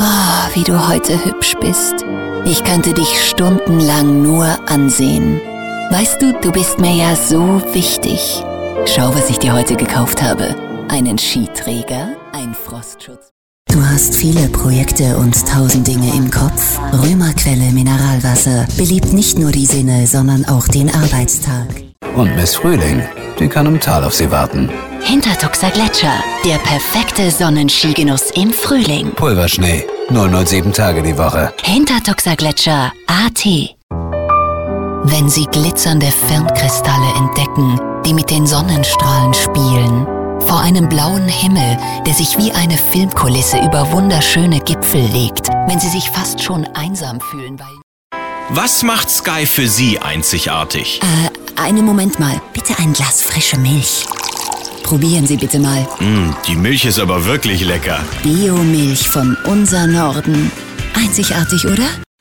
Oh, wie du heute hübsch bist. Ich könnte dich stundenlang nur ansehen. Weißt du, du bist mir ja so wichtig. Schau, was ich dir heute gekauft habe. Einen Skiträger, ein Frostschutz. Du hast viele Projekte und 1000 Dinge im Kopf. Römerquelle Mineralwasser beliebt nicht nur die Sinne, sondern auch den Arbeitstag. Und Miss Frühling, die kann im Tal auf sie warten. Hintertuxer Gletscher, der perfekte Sonnenskigenuss im Frühling. Pulverschnee, 007 Tage die Woche. Hintertuxer Gletscher AT. Wenn Sie glitzernde Firnkristalle entdecken, die mit den Sonnenstrahlen spielen, vor einem blauen Himmel, der sich wie eine Filmkulisse über wunderschöne Gipfel legt, wenn Sie sich fast schon einsam fühlen, weil... Was macht Sky für Sie einzigartig? Einen Moment mal. Bitte ein Glas frische Milch. Probieren Sie bitte mal. Die Milch ist aber wirklich lecker. Biomilch von unser Norden. Einzigartig, oder?